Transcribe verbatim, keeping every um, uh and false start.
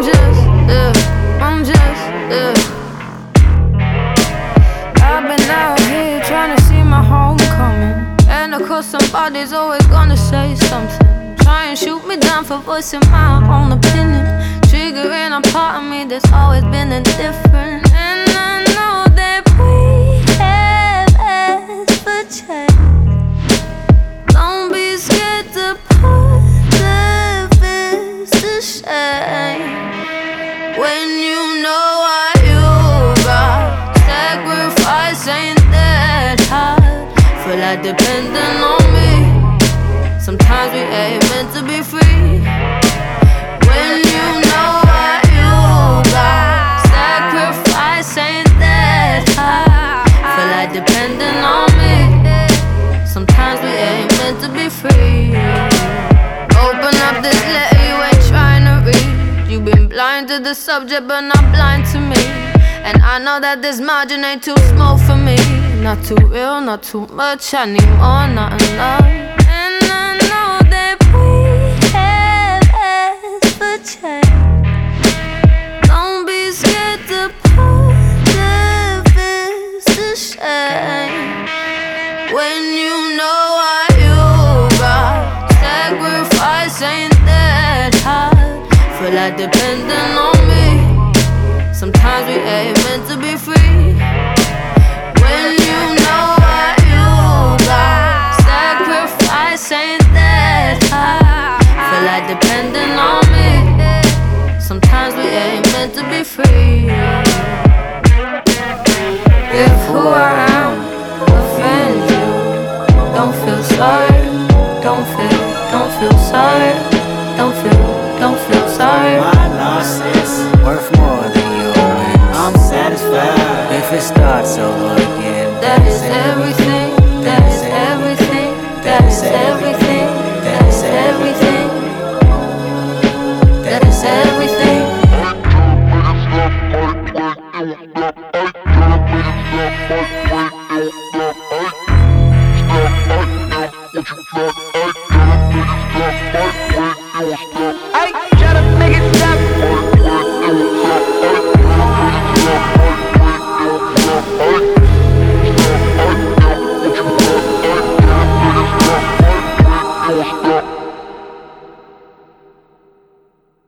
I'm just, yeah, I'm just, yeah. I've been out here trying to see my homecoming, and of course somebody's always gonna say something. Try and shoot me down for voicing my own opinion, triggering a part of me that's always been indifferent. And I know that we have asked for change. Don't be scared to put the fist to shame. When you know what you got, sacrifice ain't that hard. Feel like depending on me. Sometimes we ain't meant to be free. When you know what you got, sacrifice ain't that hard. Feel like depending on me. Sometimes we ain't meant to be free. Open up this letter you ain't trying to read. You've been blind to the subject but not blind to me. And I know that this margin ain't too small for me. Not too real, not too much, I need more, not enough. And I know that we have asked for change. Don't be scared to put the fist to shame. When you know what you got, sacrifice ain't that hard. Feel like depending on me. Sometimes we ain't meant to be free. When you know what you got, sacrifice ain't that hard. Feel like depending on